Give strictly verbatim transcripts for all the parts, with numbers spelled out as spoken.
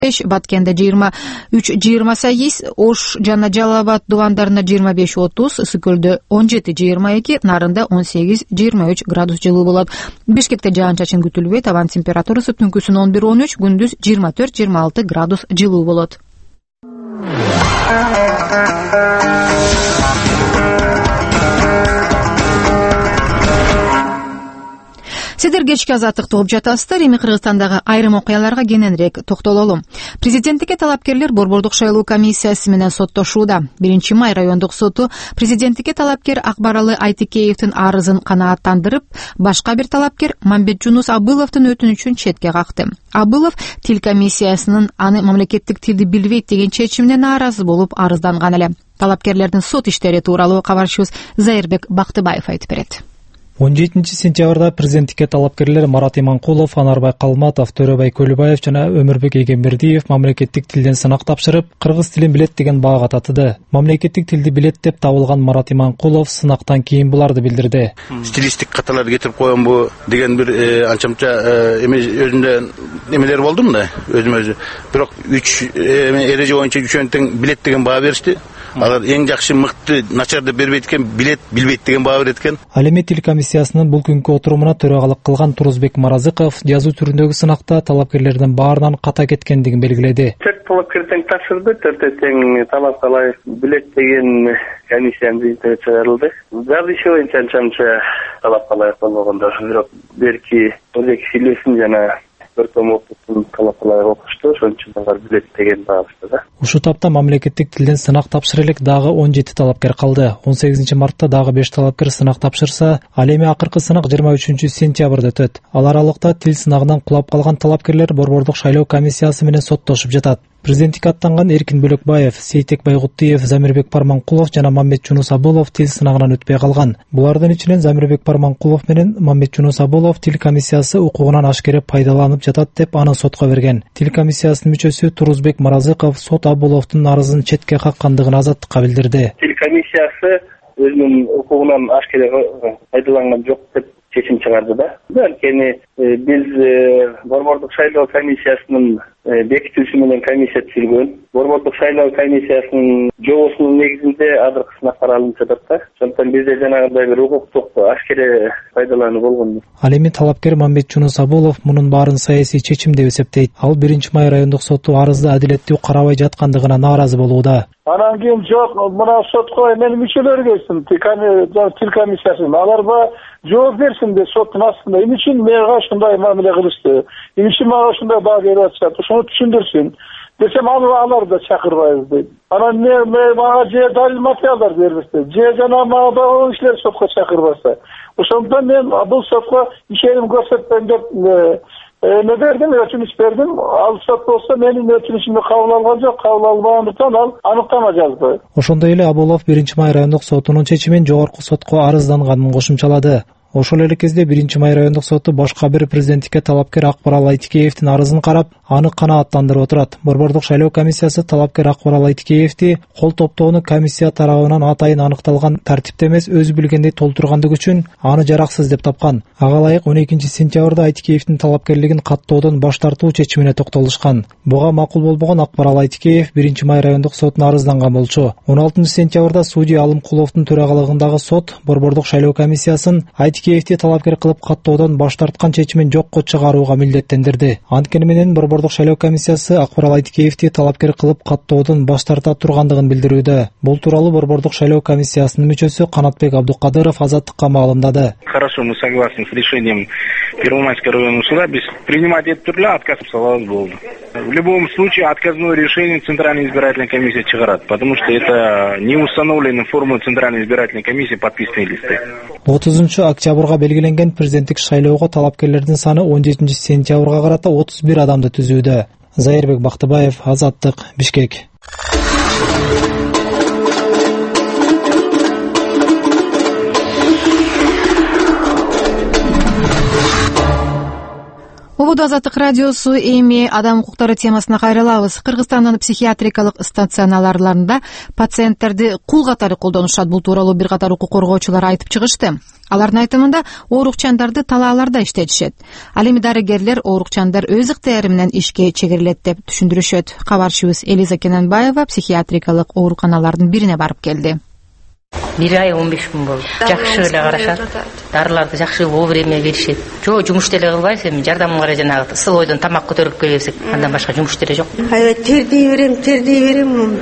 беш, Баткенде жыйырма үч жыйырма сегиз, Ош жана Жалал Абад дубандарында жыйырма беш отуз, Сүкөлдө он жети жыйырма эки, Нарында он сегиз жыйырма үч градус жылуу болот. Бишкекте жаан-чачын күтүлбөйт, абанын температурасы түнкүсүн он бир он үч, күндүз жыйырма төрт жыйырма алты градус жылуу болот. Сидер кечки азаттыкты угуп жатасыздар. Эми Кыргызстандагы айрым окуяларга кененирээк токтололу. Президенттикке талапкерлер Борбордук шайлоо комиссиясы менен соттошууда. биринчи май райондук соту президенттикке талапкер Акбаралы Айтикеевдин арызын канааттандырып, башка бир талапкер Мамбетжунус Абыловдун өтүнүчүн четке какты. Абылов тил комиссиясынын аны мамлекеттик тилди билбейт деген чечимине нааразы болуп арызданган эле. Талапкерлердин сот иштери тууралуу кабарчыбыз Зайырбек Бактыбаев айтып берет. он жетинчи сентябрда президенттикке талапкерлер Марат Иманкулов, Анарбай Калматов, Төрөбай Көлүбаев жана Өмүрбек Эгембердиев мамлекеттик тилден сынак тапшырып, кыргыз тилин билет деген баага татыды. Мамлекеттик тилди билет деп табылган Марат Иманкулов сынактан кийин буларды билдирди. Стилистик каталарды кетирип коем бу деген бир анчамча өзүндө эмелер болдум да, өзүм өзү. Бирок үч эреже боюнча үчөөнү тең билет деген баа беришти. Алар эң жакшы, мыкты, начар деп бербейт экен, билет, билбейт деген баа берет экен. Ал эми тил комиссиясынын бул күнкү отурумуна төрагалык кылган Турузбек Маразыков жазуу түрүндөгү сынакта талапкерлердин баарынан ката кеткендигин белгиледи. Төрт талапкер тең тапшырды, төртөө тең талапка ылайык билет деген комиссиянын жыйынтыгы чыгарылды. Жазышы боюнча анча талапка ылайык болбогондор, бирок берки өзеки силесин жана бир том окуптун талапкалары окушту, ошон үчүн алар билет деген баашты да. Ушул тапта мамлекеттик тилден сынак тапшыра элек дагы он жети талапкер калды. он сегизинчи мартта дагы беш талапкер сынак тапшырса, ал эми акыркы сынак жыйырма үчүнчү сентябрда өтөт. Ал аралыкта тил сынагынан кулап калган талапкерлер Борбордук шайлоо комиссиясы менен соттошуп жатат. Президенттикке аттанган Эркин Бөлөкбаев, Сейтек Байгуттиев, Замирбек Парманкулов жана Мамбетжунус Абылов тил сынагынан өтпөй калган. Булардын ичинен Замирбек Парманкулов менен Мамбетжунус Абылов тил комиссиясы укугунан ашкере пайдаланып жатат деп аны сотко берген. Тил комиссиясынын мүчөсү Турузбек Маразыков сот Абыловдун арызын четке каккандыгын азаттыкка билдирди. Тил комиссиясы өзүнүн укугунан ашкере пайдаланган жок деп чечим чыгарды да. Анткени биз Борбордук шайлоо комиссиясынын бекитүүсү менен комиссия түзүлгөн. Борбордук шайлоо комиссиясынын жобосунун негизинде азыркы сынактар алынып жатат да. Ошондон бизде жанагындай бир укуктук ашкере пайдалануу болгон. Ал эми талапкер Мамбетжунус Абылов мунун баарын саясий чечим деп эсептейт. Ал биринчи май райондук соту арызды адилеттүү карабай жаткандыгына нааразы болууда. Анан кийин жок, мына сотко эмен мүчөлөр келсин, тил комиссиясынын. Аларга жооп берсин деп соттун астында. Эмне үчүн мага ушундай мамиле кылышты? Эмне үчүн мага ушундай баа берип атышат? Ошону түшүндүрсүн. Десем алар да чакырбайбыз дейт. Анан мен мага же далил материалдар бербесе, же жана мага багуу кишилер сотко чакырбаса. Ошондон мен бул сотко ишеним көрсөтпөйм деп эме бердим, өтүнүч бердим. Ал сот болсо менин өтүнүчүмдү кабыл алган жок, кабыл албагандыктан ал аныктама жазды. Ошондой эле Абылов биринчи май райондук сотунун чечимин жогорку сотко арызданганын кошумчалады. Ошол эле кезде биринчи май райондук соту башка бир президенттикке талапкер Акбарал Айтикеевдин арызын карап, аны канааттандырып отурат. Борбордук шайлоо комиссиясы талапкер Акбарал Айтикеевди кол топтоону комиссия тарабынан атайын аныкталган тартипте эмес, өзү билгендей толтургандыгы үчүн аны жараксыз деп тапкан. Ага ылайык он экинчи сентябрда Айтикеевдин талапкерлигин каттоодон баш тартуу чечимине токтолушкан. Буга макул болбогон Акбарал Айтикеев биринчи май райондук сотуна арызданган болчу. он алтынчы сентябрда судья Алымкуловдун төрагалыгындагы сот Борбордук шайлоо комиссиясын Айтикеевди талапкер кылып каттоодон баш тарткан чечимин жокко чыгарууга милдеттендирди. Анткени менен Борбордук шайлоо комиссиясы Акбарал Айтикеевди талапкер кылып каттоодон баш тарта тургандыгын билдирүүдө. Бул тууралуу Борбордук шайлоо комиссиясынын мүчөсү Канатбек Абдукадыров азаттыкка маалымдады. Хорошо, мы согласны с решением Первомайского районного суда. Без принимать этот турля отказ салаз был. В любом случае отказное решение Центральной избирательной комиссии чыгарат, потому что это не установлены формулы Центральной избирательной комиссии подписные листы. отузунчу октябрга белгиленген президенттик шайлоого талапкерлердин саны он жетинчи сентябрга карата отуз бир адамды түзүүдө. Зайырбек Бактыбаев, Азаттык, Бишкек. Ободо Азаттык радиосу эми адам укуктары темасына кайрылабыз. Кыргызстандын психиатрикалык стационарларында пациенттерди кул катары колдонушат. Бул тууралуу бир катар укук коргоочулар айтып чыгышты. Алардын айтымында оорукчандарды талааларда иштетишет. Ал эми дарыгерлер оорукчандар өз ыктыяры менен ишке чегирилет деп түшүндүрүшөт. Кабарчыбыз Элиза Кененбаева психиатрикалык ооруканалардын бирине барып келди. бир ай он беш күн болду. Жакшы эле карашат. Дарыларды жакшы вовремя беришет. Жо жумуш деле кылбайбыз, эми жардамга карай жанагы ысыл ойдон тамак көтөрүп келебиз. Андан башка жумуш деле жок. Аябай тердей берем, тердей берем.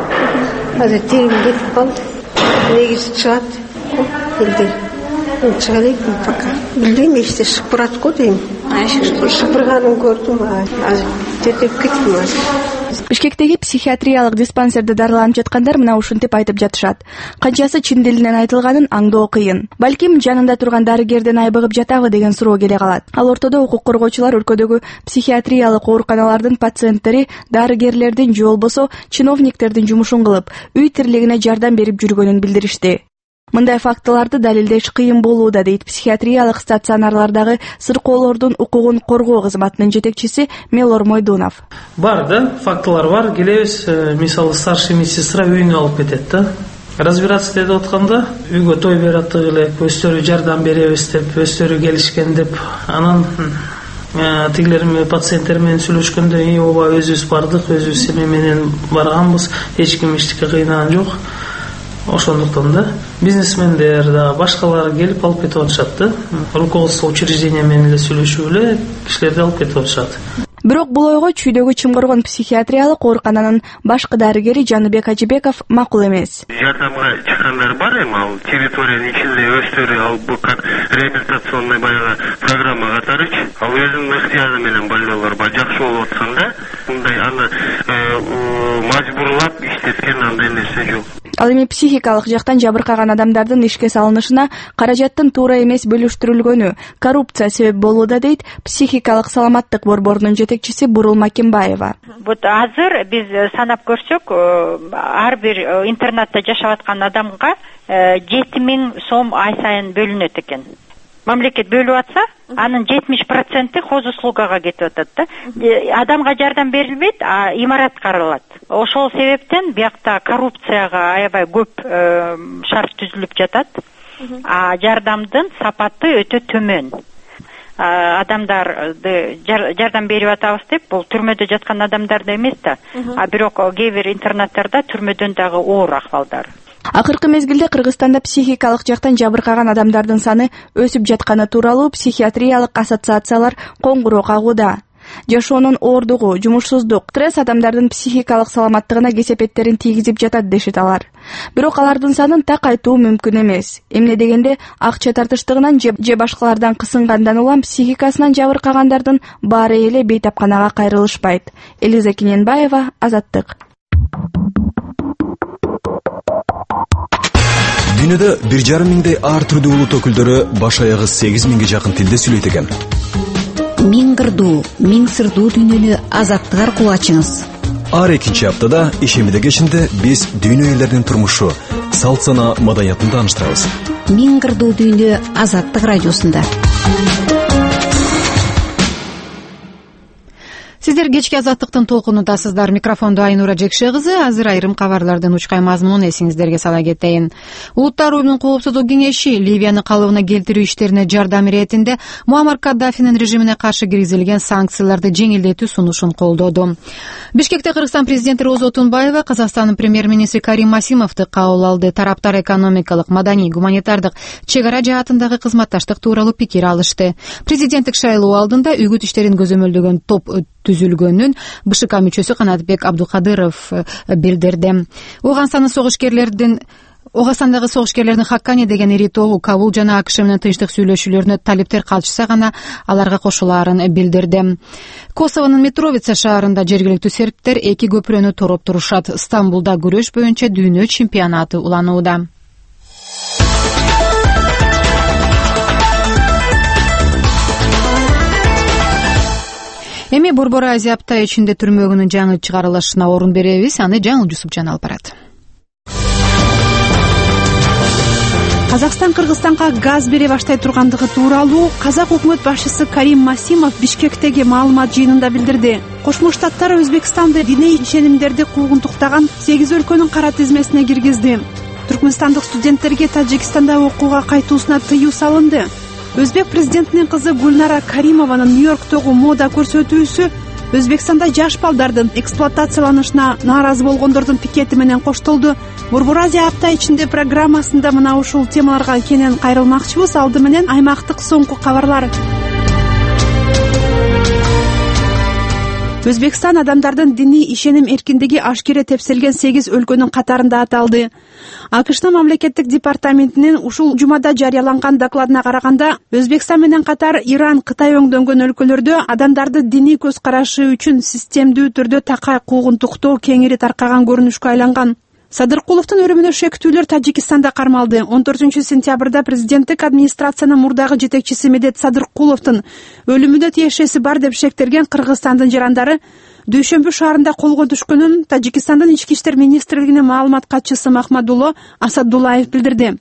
Азыр терим кетип калды. Негизи чыгат. Элдер. Чыга элек пока. Билбейм, эште чыгып барат го дейм. Шыпырганын көрдүм. Азыр тердеп кеттим азыр. Бишкектеги психиатриялык диспансерде дарыланып жаткандар мына ушинтип айтып жатышат. Канчасы чын дилинен айтылганын аңдоо кыйын. Балким жанында турган дарыгерден айбыгып жатабы деген суроо келе калат. Ал ортодо укук коргоочулар өлкөдөгү психиатриялык ооруканалардын пациенттери дарыгерлердин же болбосо чиновниктердин жумушун кылып, үй тирилигине жардам берип жүргөнүн билдиришти. Мындай фактыларды далилдеш кыйын болууда, дейт психиатриялык стационарлардагы сыркоолордун укугун коргоо кызматынын жетекчиси Мелор Мойдунов. Бар да, фактылар бар. Келебиз, мисалы старший медсестра үйүнө алып кетет да. Разбираться деп атканда, үйгө той бераттык эле, өздөрү жардам беребиз деп, өздөрү келишкен деп, анан тигилер пациенттер менен сүйлөшкөндө, ооба өзүбүз бардык, өзүбүз эме менен барганбыз, эч ким эчтеке кыйнаган жок. Ошондуктан да бизнесмендер да башкалар келип алып кетип атышат да. Руководство учреждения менен эле сүйлөшүп эле кишилерди алып кетип атышат. Бирок бул ойго Чүйдөгү Чымкоргон психиатриялык оорукананын башкы дарыгери Жаныбек Ажыбеков макул эмес. Жардамга чыккандар бар эми, ал территориянын ичинде өздөрү ал бул как реабилитационный баягы программа катары, ал өзүнүн ыктыяры менен больноолор бар, жакшы болуп атканда, мындай аны мажбурлап иштеткен андай нерсе жок. Ал эми психикалык жактан жабыркаган адамдардын ишке салынышына каражаттын туура эмес бөлүштүрүлгөнү, коррупция себеп болууда, дейт психикалык саламаттык борборунун жетекчиси Бурул Макимбаева. Вот азыр биз санап көрсөк, ар бир интернатта жашап аткан адамга жети миң сом ай сайын бөлүнөт экен. Мамлекет бөлүп атса, анын жетимиш проценти хозуслугага кетип атат да. Адамга жардам берилбейт, а имарат каралат. Ошол себептен биякта коррупцияга аябай көп шарт түзүлүп жатат. А жардамдын сапаты өтө төмөн. Адамдарды жардам берип атабыз деп, бул түрмөдө жаткан адамдарды эмес да, а бирок кээ бир интернаттарда түрмөдөн дагы оор акыбалдар. Акыркы мезгилде Кыргызстанда психикалык жактан жабыркаган адамдардын саны өсүп жатканы тууралуу психиатриялык ассоциациялар коңгуроо кагууда. Жашоонун оордугу, жумушсуздук, стресс адамдардын психикалык саламаттыгына кесепеттерин тийгизип жатат дешет алар. Бирок алардын санын так айтуу мүмкүн эмес. Эмне дегенде, акча тартыштыгынан же башкалардан кысынгандан улам психикасынан жабыркагандардын баары эле бейтапканага кайрылышпайт. Элиза Кененбаева, Азаттык. Дүйнөдө бир жарым миңдей ар түрдүү улут өкүлдөрү баш аягы сегиз миңге жакын тилде сүйлөйт экен. Миң кырдуу, миң сырдуу дүйнөнү Азаттык аркылуу ачыңыз. Ар экинчи аптада ишемиде кечинде биз дүйнө элдеринин турмушу, салт сана, маданиятын тааныштырабыз. Миң кырдуу дүйнө Азаттык радиосунда. Сиздер кечки Азаттыктын толкунундасыздар. Микрофондо Айнура Жекше кызы. Азыр айрым кабарлардын учкай мазмунун эсиңиздерге сала кетейин. Улуттар уюмунун коопсуздук кеңеши Ливияны калыбына келтирүү иштерине жардам иретинде Муаммар Каддафинин режимине каршы киргизилген санкцияларды жеңилдетүү сунушун колдоду. Бишкекте Кыргызстан президенти Роза Отунбаева Казакстандын премьер-министри Карим Масимовду кабыл алды. Тараптар экономикалык, маданий, гуманитардык, чек ара жаатындагы кызматташтык тууралуу пикир алышты. Президенттик шайлоо алдында үгүт иштерин көзөмөлдөгөн топ түзүлгөнүн БШК мүчөсү Канатбек Абдукадыров билдирди. Оганстандагы согушкерлердин Оганстандагы согушкерлердин Хаккани деген ири тобу Кабул жана АКШ менен тынчтык сүйлөшүүлөрүнө талиптер калышса гана аларга кошулаарын билдирди. Косовонун Митровица шаарында жергиликтүү сербтер эки көпүрөнү тороп турушат. Стамбулда күрөш боюнча дүйнө чемпионаты уланууда. Эми Борбор Азия апта ичинде түрмөгүнүн жаңы чыгарылышына орун беребиз. Аны Жаңыл Жусупжан алып барат. Казакстан Кыргызстанга газ бере баштай тургандыгы тууралуу казак өкмөт башчысы Карим Масимов Бишкектеги маалымат жыйынында билдирди. Кошмо Штаттар Өзбекстанды диний ишенимдерди куугунтуктаган сегиз өлкөнүн кара тизмесине киргизди. Түркмөнстандык студенттерге Тажикстанда окууга кайтуусуна тыюу салынды. Өзбек президентинин кызы Гульнара Каримованын Нью-Йорктогу мода көрсөтүүсү Өзбекстанда жаш балдардын эксплуатацияланышына нааразы болгондордун пикети менен коштолду. Борбор Азия апта ичинде программасында мына ушул темаларга кенен кайрылмакчыбыз. Алды менен аймактык соңку кабарлар. Өзбекстан адамдардын диний ишеним эркиндиги ашкере тепселген сегиз өлкөнүн катарында аталды. АКШнын мамлекеттик департаментинин ушул жумада жарыяланган докладына караганда, Өзбекстан менен катар Иран, Кытай өңдөнгөн өлкөлөрдө адамдарды диний көз карашы үчүн системдүү түрдө такай куугунтуктоо кеңири таркаган көрүнүшкө айланган. Садыркуловдун өлүмүнө шектүүлөр Тажикстанда кармалды. он төртүнчү сентябрда президенттик администрациянын мурдагы жетекчиси Медет Садыркуловдун өлүмүнө тиешеси бар деп шектелген Кыргызстандын жарандары дүйшөмбү шаарында колго түшкөнүн Тажикстандын ички иштер министрлигинин маалымат катчысы Махмадулло Асадуллаев билдирди.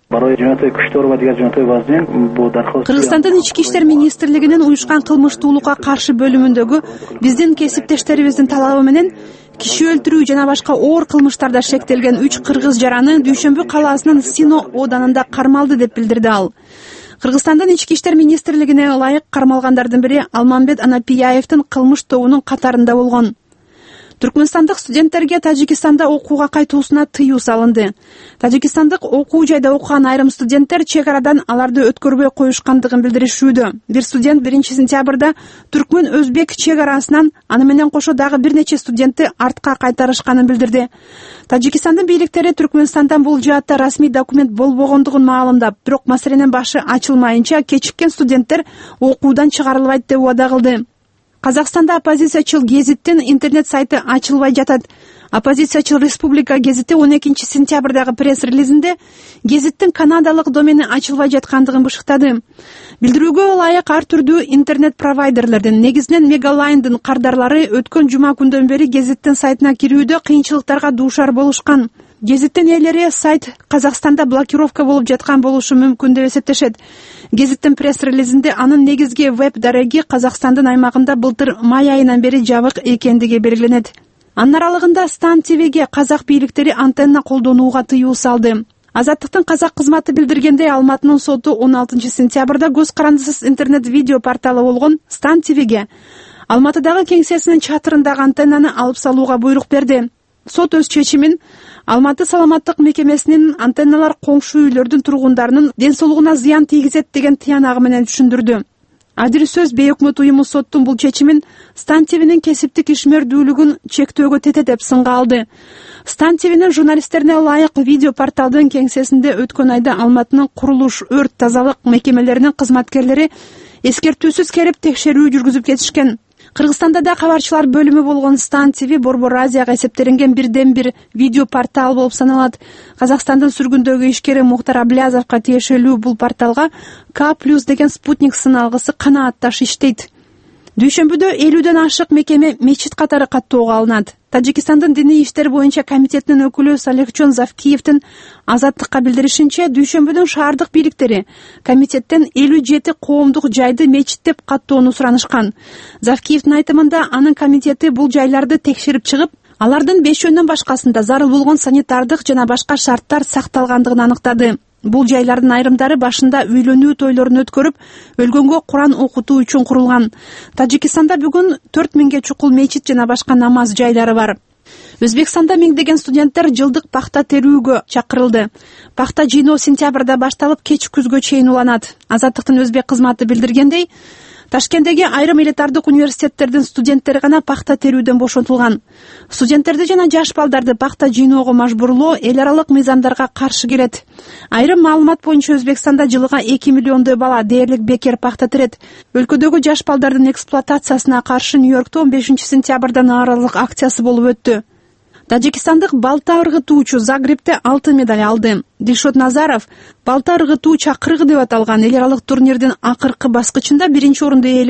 Кыргызстандын ички иштер министрлигинин уюшкан кылмыштуулукка каршы бөлүмүндөгү биздин кесиптештерибиздин талабы менен киши өлтүрүү жана башка оор кылмыштарда шектелген үч кыргыз жараны дүйшөмбү калаасынын Сино ооданында кармалды деп билдирди ал. Кыргызстандын ички иштер министрлигине ылайык кармалгандардын бири Алмамбет Анапияевдин кылмыш тобунун катарында болгон. Түркмөнстандык студенттерге Тажикстанда окууга кайтуусуна тыюу салынды. Тажикстандык окуу жайда окуган айрым студенттер чек арадан аларды өткөрбөй коюшкандыгын билдиришүүдө. Бир студент биринчи сентябрда түркмөн-өзбек чек арасынан аны менен кошо дагы бир нече студентти артка кайтарышканын билдирди. Тажикстандын бийликтери Түркмөнстандан бул жаатта расмий документ болбогондугун маалымдап, бирок маселенин башы ачылмайынча кечиккен студенттер окуудан чыгарылбайт деп убада кылды. Казакстанда оппозициячыл гезиттин интернет сайты ачылбай жатат. Оппозициячыл Республика гезити он экинчи сентябрдагы пресс-релизинде гезиттин канадалык домени ачылбай жаткандыгын бышыктады. Билдирүүгө ылайык ар түрдүү интернет провайдерлердин, негизинен Мегалайндын кардарлары өткөн жума күндөн бери гезиттин сайтына кирүүдө кыйынчылыктарга дуушар болушкан. Гезиттин ээлери сайт Казакстанда блокировка болуп жаткан болушу мүмкүн деп эсептешет. Гезиттин пресс-релизинде анын негизги веб-дареги Казакстандын аймагында былтыр май айынан бери жабык экендиги белгиленет. Анын аралыгында Стан ТВге казак бийликтери антенна колдонууга тыюу салды. Азаттыктын казак кызматы билдиргендей, Алматынын соту он алтынчы сентябрда көз карандысыз интернет видео порталы болгон Стан ТВге Алматыдагы кеңсесинин чатырындагы антеннаны алып салууга буйрук берди. Сот өз чечимин Алматы саламаттык мекемесинин антенналар коңшу үйлөрдүн тургундарынын ден соолугуна зыян тийгизет деген тыянагы менен түшүндүрдү. Адил сөз бейөкмөт уюму соттун бул чечимин Стан ТВнин кесиптик ишмердүүлүгүн чектөөгө тете деп сынга алды. Стан ТВнин журналисттерине ылайык видео порталдын кеңсесинде өткөн айда Алматынын курулуш, өрт тазалык мекемелеринин кызматкерлери эскертүүсүз келип текшерүү жүргүзүп кетишкен. Кыргызстанда да кабарчылар бөлүмү болгон Стан ТВ Борбор Азияга эсептелинген бирден бир видео портал болуп саналат. Казакстандын сүргүндөгү ишкери Мухтар Аблязовго тиешелүү бул порталга К плюс деген спутник сыналгысы канаатташ иштейт. Дүйшөмбүдө элүүдөн ашык мекеме мечит катары каттоого алынат. Тажикстандын диний иштер боюнча комитетинин өкүлү Салихжон Завкиевдин Азаттыкка билдиришинче, дүйшөмбүдүн шаардык бийликтери комитеттен элүү жети коомдук жайды мечит деп каттоону суранышкан. Завкиевдин айтымында, анын комитети бул жайларды текшерип чыгып, алардын бешөөнөн башкасында зарыл болгон санитардык жана башка шарттар сакталгандыгын аныктады. Бул жайлардын айрымдары башында үйлөнүү тойлорун өткөрүп, өлгөнгө Куран окутуу үчүн курулган. Тажикстанда бүгүн төрт миңге чукул мечит жана башка намаз жайлары бар. Өзбекстанда миңдеген студенттер жылдык пахта терүүгө чакырылды. Пахта жыйноо сентябрда башталып, кеч күзгө чейин уланат. Азаттыктын өзбек кызматы билдиргендей, Ташкенттеги айрым элитардык университеттердин студенттери гана пахта терүүдөн бошотулган. Студенттерди жана жаш балдарды пахта жыйноого мажбурлоо эл аралык мыйзамдарга каршы келет. Айрым маалымат боюнча Өзбекстанда жылыга эки миллиондой бала дээрлик бекер пахта терет. Өлкөдөгү жаш балдардын эксплуатациясына каршы Нью-Йоркто он бешинчи сентябрда нааразылык акциясы болуп өттү. Тажикстандык балта ыргытуучу Загребте алтын медаль алды. Дилшот Назаров балта ыргытуу чакырыгы деп аталган эл аралык турнирдин акыркы баскычында биринчи орунду ээледи.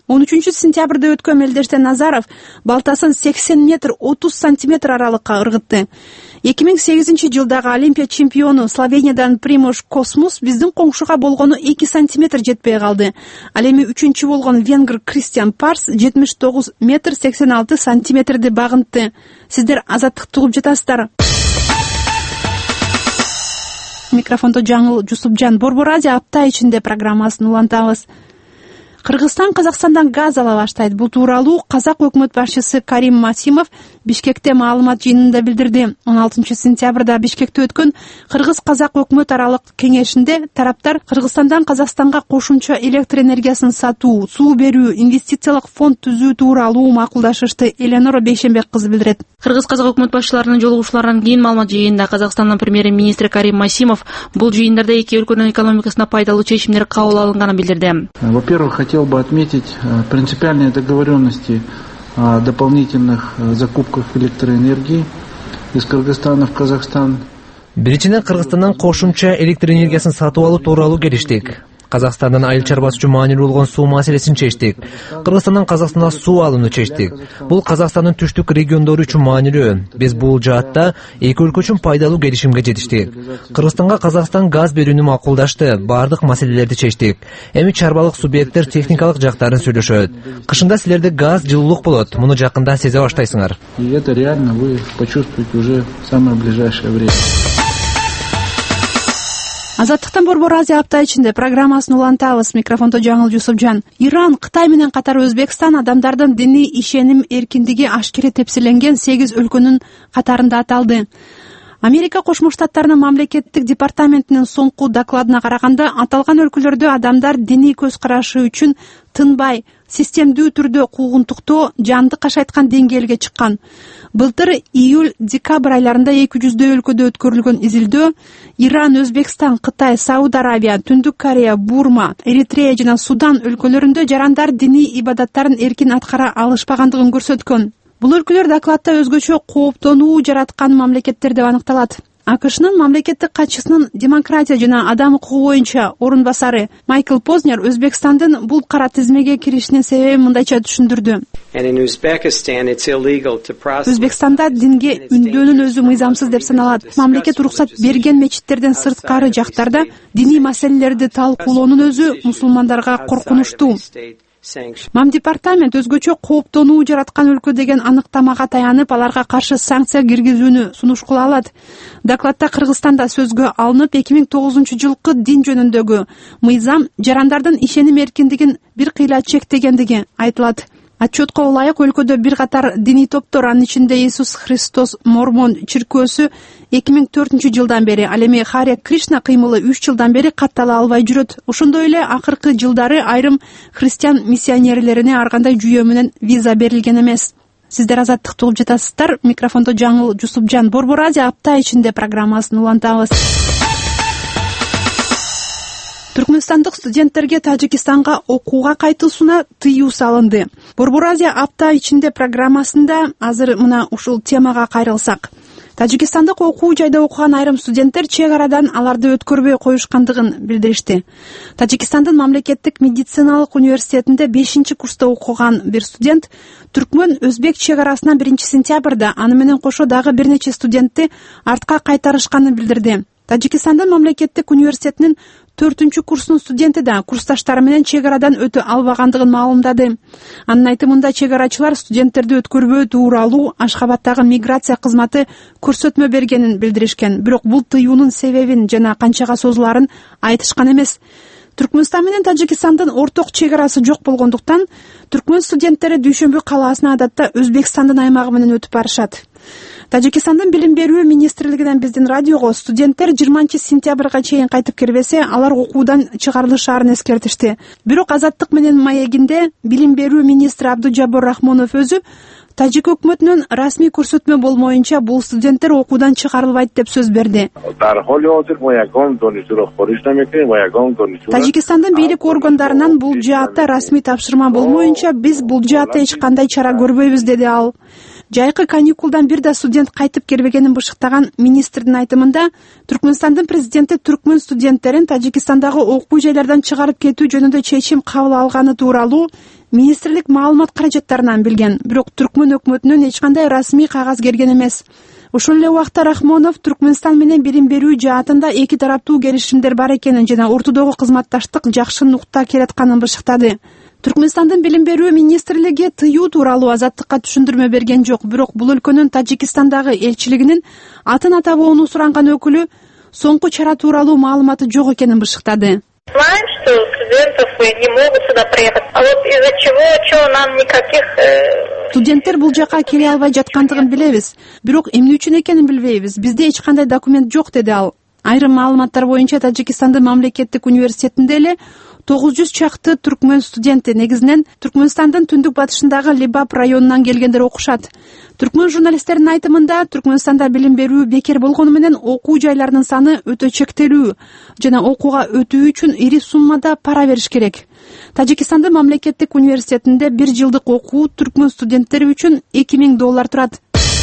он үчүнчү сентябрда өткөн мелдеште Назаров балтасын сексен метр отуз сантиметр аралыкка ыргытты. эки миң сегизинчи жылдагы Олимпия чемпиону Словениядан Примуш Космус биздин коңшуга болгону эки сантиметр жетпей калды. Ал эми үчүнчү болгон венгр Кристиан Парс жетимиш тогуз метр сексен алты сантиметрди багынтты. Сиздер Азаттыкты угуп жатасыздар. Микрофондо Жаңыл Жусупжан. Борбор Азия апта ичинде программасын улантабыз. Кыргызстан Казакстандан газ ала баштайт. Бул тууралуу Казак өкмөт башчысы Карим Масимов Бишкекте маалымат жыйынында билдирди. он алтынчы сентябрда Бишкекте өткөн Кыргыз-Казак өкмөт аралык кеңешинде тараптар Кыргызстандан Казакстанга кошумча электр энергиясын сатуу, суу берүү, инвестициялык фонд түзүү тууралуу макулдашышты. Эленора Бейшенбек кызы билдирет. Кыргыз-Казак өкмөт башчыларынын жолугушууларынан кийин маалымат жыйынында Казакстандын премьер-министри Карим Масимов бул жыйындарда эки өлкөнүн экономикасына пайдалуу чечимдер кабыл алынганын билдирди. Во-первых, хотел бы отметить принципиальные договоренности о дополнительных закупках электроэнергии из Кыргызстана в Казахстан. Биринчиден Кыргызстандан кошумча электр энергиясын сатып алуу тууралуу келиштик. Казакстандан айыл чарбасы үчүн маанилүү болгон суу маселесин чечтик. Кыргызстандан Казакстанга суу алууну чечтик. Бул Казакстандын түштүк региондору үчүн маанилүү. Биз бул жаатта эки өлкө үчүн пайдалуу келишимге жетиштик. Кыргызстанга Казакстан газ берүүнү макулдашты, баардык маселелерди чечтик. Эми чарбалык субъекттер техникалык жактарын сүйлөшөт. Кышында силерде газ, жылуулук болот. Муну жакында сезе баштайсыңар. И это реально вы почувствуете уже в самое ближайшее время. Азаттыктан Борбор Азия апта ичинде программасын улантабыз. Микрофондо Жаңыл Жусупжан. Иран, Кытай менен катары Өзбекстан адамдардын диний ишеним эркиндиги ашкере тепсиленген сегиз өлкөнүн катарында аталды. Америка Кошмо Штаттарынын мамлекеттик департаментинин соңку докладына караганда, аталган өлкөлөрдө адамдар диний көз карашы үчүн тынбай, системдүү түрдө куугунтуктоо, жанды кашайткан деңгээлге чыккан. Былтыр июль-декабрь айларында эки жүздөй өлкөдө өткөрүлгөн изилдөө Иран, Өзбекстан, Кытай, Сауд Арабия, Түндүк Корея, Бурма, Эритрея жана Судан өлкөлөрүндө жарандар диний ибадаттарын эркин аткара алышпагандыгын көрсөткөн. Бул өлкөлөр докладта өзгөчө кооптонуу жараткан мамлекеттер деп аныкталат. АКШнын мамлекеттик катчысынын демократия жана адам укугу боюнча орун басары Майкл Познер Өзбекстандын бул кара тизмеге киришинин себебин мындайча түшүндүрдү. Өзбекстанда динге үндөөнүн өзү мыйзамсыз деп саналат. Мамлекет уруксат берген мечиттерден сырткары жактарда диний маселелерди талкуулоонун өзү мусулмандарга коркунучтуу. Мамдепартамент өзгөчө кооптонуу жараткан өлкө деген аныктамага таянып, аларга каршы санкция киргизүүнү сунуш кыла алат. Докладта Кыргызстанда сөзгө алынып, эки миң тогузунчу жылкы дин жөнүндөгү мыйзам жарандардын ишеним эркиндигин бир кыйла чектегендиги айтылат. Отчетко ылайык өлкөдө бир катар диний топтор, анын ичинде Иисус Христос Мормон чиркөөсү эки миң төртүнчү жылдан бери, ал эми Харе Кришна кыймылы үч жылдан бери каттала албай жүрөт. Ошондой эле акыркы жылдары айрым христиан миссионерлерине ар кандай жүйө менен виза берилген эмес. Сиздер Азаттыкты угуп жатасыздар. Микрофондо Жаңыл Жусупжан. Борбор Азия апта ичинде программасын улантабыз. Түркмөнстандык студенттерге Тажикстанга окууга кайтуусуна тыюу салынды. Борбор Азия апта ичинде программасында азыр мына ушул темага кайрылсак. Тажикстандык окуу жайда окуган айрым студенттер чек арадан аларды өткөрбөй коюшкандыгын билдиришти. Тажикстандын мамлекеттик медициналык университетинде бешинчи курста окуган бир студент түркмөн өзбек чек арасынан биринчи сентябрда аны менен кошо дагы бир нече студентти артка кайтарышканын билдирди. Тажикстандын мамлекеттик университетинин төртүнчү курсунун студенти да курсташтары менен чек арадан өтө албагандыгын маалымдады. Анын айтымында чек арачылар студенттерди өткөрбөө тууралуу Ашхабадтагы миграция кызматы көрсөтмө бергенин билдиришкен. Бирок бул тыюунун себебин жана канчага созулаарын айтышкан эмес. Түркмөнстан менен Тажикстандын орток чек арасы жок болгондуктан түркмөн студенттери Дүйшөмбү калаасына адатта Өзбекстандын аймагы менен өтүп барышат. Тажикстандын билим берүү министрлигинен биздин радиого студенттер жыйырманчы сентябрга чейин кайтып келбесе, алар окуудан чыгарылышаарын эскертишти. Бирок Азаттык менен маегинде билим берүү министри Абдужаббор Рахмонов өзү Тажик өкмөтүнүн расмий көрсөтмө болмоюнча бул студенттер окуудан чыгарылбайт деп сөз берди. Тажикстандын бийлик органдарынан бул жаатта расмий тапшырма болмоюнча биз бул жаатта эч кандай чара көрбөйбүз, деди ал. Жайкы каникулдан бир да студент кайтып келбегенин бышыктаган министрдин айтымында, Түркмөнстандын президенти түркмөн студенттерин Тажикстандагы окуу жайлардан чыгарып кетүү жөнүндө чечим кабыл алганы тууралуу министрлик маалымат каражаттарынан билген, бирок Түркмөн өкмөтүнөн эч кандай расмий кагаз келген эмес. Ошол эле убакта Рахмонов Түркмөнстан менен билим берүү жаатында эки тараптуу келишимдер бар экенин жана ортодогу кызматташтык жакшы нукта келатканын бышыктады. Түркмөнстандын билим берүү министрлиги тыюу тууралуу Азаттыкка түшүндүрмө берген жок, бирок бул өлкөнүн Тажикстандагы элчилигинин атын атабоону суранган өкүлү соңку чара тууралуу маалыматы жок экенин бышыктады. Знаем, что студентов не могут сюда приехать. А вот из-за чего, чего нам никаких... Студенттер бул жака келе албай жаткандыгын билебиз, бирок эмне үчүн экенин билбейбиз. Бизде эч кандай документ жок, деди ал. Айрым маалыматтар боюнча Тажикстандын мамлекеттик университетинде эле тогуз жүз чакты түркмөн студенти, негизинен Түркмөнстандын түндүк батышындагы Либап районунан келгендер окушат. Түркмөн журналисттеринин айтымында Түркмөнстанда билим берүү бекер болгону менен окуу жайларынын саны өтө чектелүү жана окууга өтүү үчүн ири суммада пара бериш керек. Тажикстандын мамлекеттик университетинде бир жылдык окуу түркмөн студенттери үчүн эки миң доллар турат.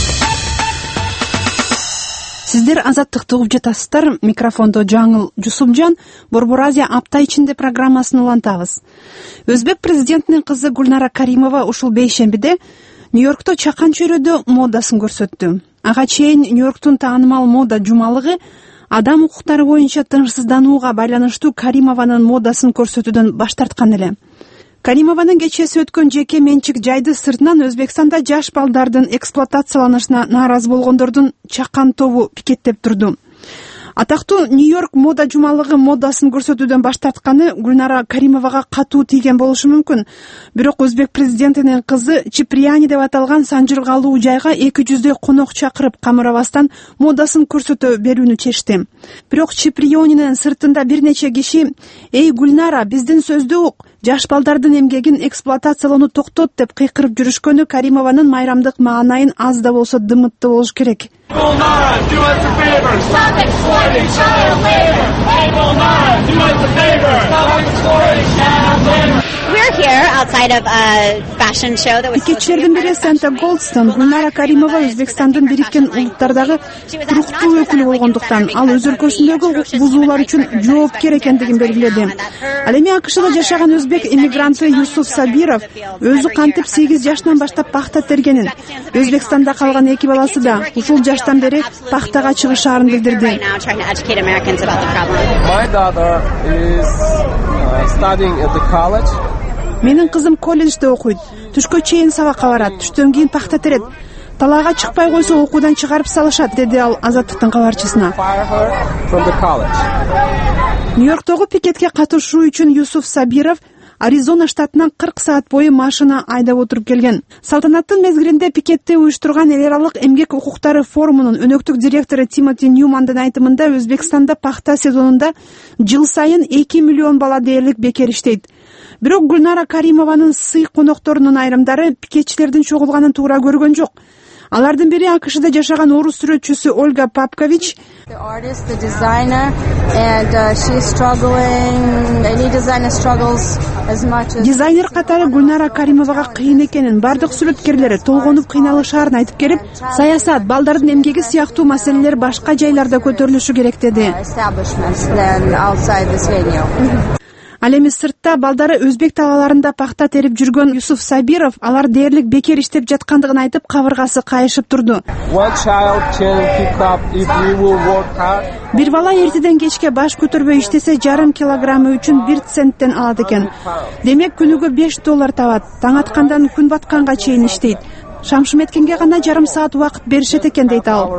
Сиздер Азаттыкты угуп жатасыздар. Микрофондо Жаңыл Жусупжан. Борбор Азия апта ичинде программасын улантабыз. Өзбек президентинин кызы Гульнара Каримова ушул бейшембиде Нью-Йоркто чакан чөйрөдө модасын көрсөттү. Ага чейин Нью-Йорктун таанымал мода жумалыгы адам укуктары боюнча тынчсызданууга байланыштуу Каримованын модасын көрсөтүүдөн баш тарткан эле. Каримованын кечеси өткөн жеке менчик жайды сыртынан Өзбекстанда жаш балдардын эксплуатацияланышына нааразы болгондордун чакан тобу пикеттеп турду. Атактуу Нью-Йорк мода жумалыгы модасын көрсөтүүдөн баш тартканы Гульнара Каримовага катуу тийген болушу мүмкүн. Бирок Өзбек президентинин кызы Чиприяни деп аталган санжыргалуу жайга эки жүздөй конок чакырып камырабастан модасын көрсөтө берүүнү чечти. Бирок Чиприонинин сыртында бир нече киши «Эй Гульнара, биздин сөздү ук, жаш балдардын эмгегин эксплуатациялоону токтот» деп кыйкырып жүрүшкөнү Каримованын майрамдык маанайын аз да болсо дымытты болуш керек. Пикетчилердин бири Санта Голдстон. Гульнара Каримова Өзбекстандын Бириккен Улуттардагы туруктуу өкүлү болгондуктан ал өз өлкөсүндөгү укук бузуулар үчүн жоопкер экендигин белгиледи. Ал эми АКШда жашаган өзбек эмигранты Юсуф Сабиров өзү кантип сегиз жашынан баштап пахта тергенин, Өзбекстанда калган эки баласы да ушул жаштан бери пахтага чыгышаарын билдирди. Менин кызым колледжде окуйт. Түшкө чейин сабакка барат, түштөн кийин пахта терет. Талаага чыкпай койсо окуудан чыгарып салышат, деди ал Азаттыктын кабарчысына. Нью-Йорктогу пикетке катышуу үчүн Юсуф Сабиров Аризона штатынан кырк саат бою машина айдап отуруп келген. Салтанаттын мезгилинде пикетти уюштурган эл аралык эмгек укуктары форумунун өнөктүк директору Тимоти Ньюмандын айтымында Өзбекстанда пахта сезонунда жыл сайын эки миллион бала дээрлик бекер иштейт. Бирок Гульнара Каримованын сый конокторунун айрымдары пикетчилердин чогулганын туура көргөн жок. Алардын бири АКШда жашаган орус сүрөтчүсү Ольга Папкович. Дизайнер катары Гульнара Каримовага кыйын экенин, бардык сүрөткерлери толгонуп кыйналышаарын айтып келип, саясат, балдардын эмгеги сыяктуу маселелер башка жайларда көтөрүлүшү керек деди. Ал эми сыртта балдары өзбек талааларында пахта терип жүргөн Юсуф Сабиров алар дээрлик бекер иштеп жаткандыгын айтып кабыргасы кайышып турду. Бир бала эртеден кечке баш көтөрбөй иштесе жарым килограммы үчүн бир центтен алат экен. Демек күнүгө беш доллар табат. Таң аткандан күн батканга чейин иштейт. Шамшым эткенге гана жарым саат убакыт беришет экен, дейт ал.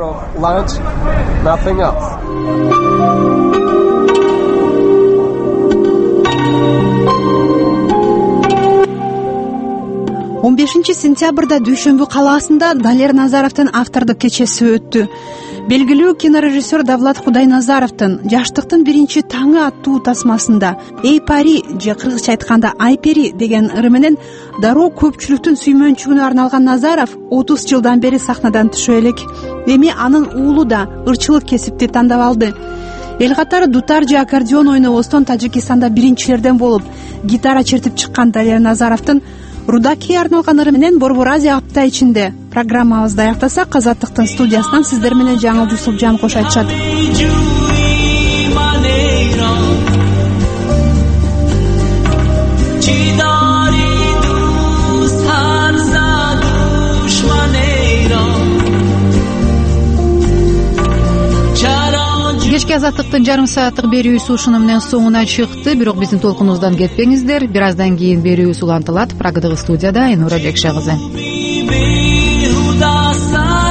он бешинчи сентябрда Дүйшөмбү калаасында Далер Назаровдун автордук кечеси өттү. Белгилүү кинорежиссер Давлат Кудайназаровдун Жаштыктын биринчи таңы аттуу тасмасында «Эй Пари» же кыргызча айтканда «Айпери» деген ыры менен дароо көпчүлүктүн сүймөнчүгүнө арналган Назаров отуз жылдан бери сахнадан түшө элек. Эми анын уулу да ырчылык кесипти тандап алды. Эл катары дутар же аккордеон ойнобостон Тажикстанда биринчилерден болуп гитара чертип чыккан Далер Назаровдун Рудакиге арналган ыры менен Борбор Азия апта ичинде программабызды аяктасак, Азаттыктын студиясынан сиздер менен Жаңыл Жусупжан кош айтышат. Чидари кечки азаттыктын жарым сааттык берүүсү ушуну менен соңуна чыкты. Бирок биздин толкунубуздан кетпеңиздер. Бир аздан кийин берүүбүз улантылат. Прагадагы студияда Айнура Жекше кызы.